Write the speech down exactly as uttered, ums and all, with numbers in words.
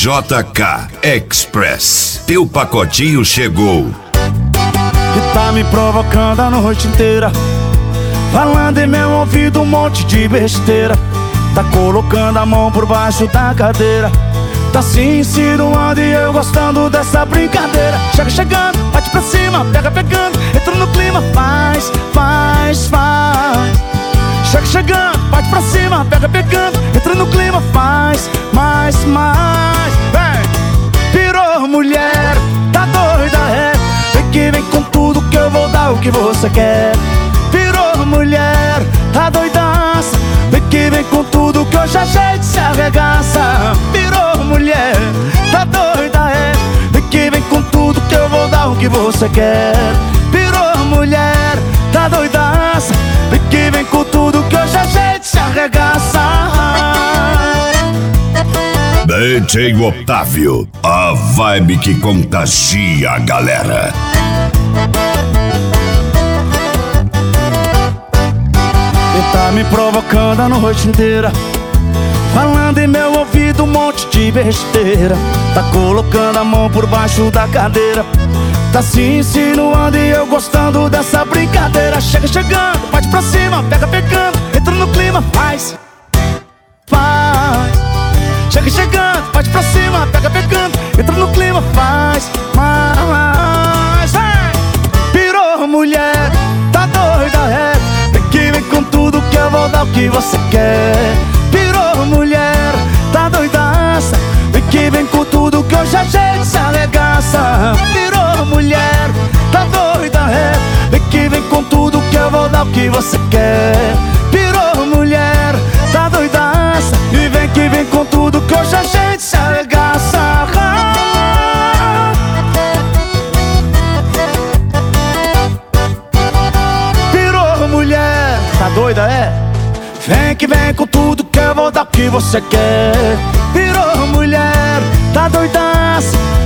J K Express. Teu pacotinho chegou. E tá me provocando a noite inteira, falando em meu ouvido um monte de besteira. Tá colocando a mão por baixo da cadeira, tá se insinuando e eu gostando dessa brincadeira. Chega chegando, bate pra cima, pega pegando, entra no clima, faz, faz, faz. Chega chegando, bate pra cima, pega pegando, entra no clima, faz, mais, mais. Vem! Pirou mulher, tá doida, é? Vem que vem com tudo que eu vou dar o que você quer. Pirou mulher, tá doidaça, vem que vem com tudo que hoje a gente se arregaça. Pirou mulher, tá doida, é? Vem que vem com tudo que eu vou dar o que você quer. Pirou mulher, tá doidaça, vem que vem com tudo que hoje a gente se arregaça. D J Otávio, a vibe que contagia a galera. E tá me provocando a noite inteira, falando em meu ouvido um monte de besteira. Tá colocando a mão por baixo da cadeira, tá se insinuando e eu gostando dessa brincadeira. Chega chegando, bate pra cima, pega pegando, entra no clima, faz, faz. Chega chegando, bate pra cima, pega pegando, entra no clima, faz, mais. Pirou mulher, tá doida, é? Vem que vem com tudo que eu vou dar o que você quer. Pirou mulher, tá doidaça, vem que vem com tudo que hoje a gente se arregaça. Pirou mulher, tá doida, é? Vem que vem com tudo que eu vou dar o que você quer. Pirou mulher, tá doidaça, e vem que vem com tudo que hoje a gente se arregaça. Pirou mulher, tá doida, é? Vem que vem com tudo que eu vou dar o que você quer. Pirou mulher, tá doidaça,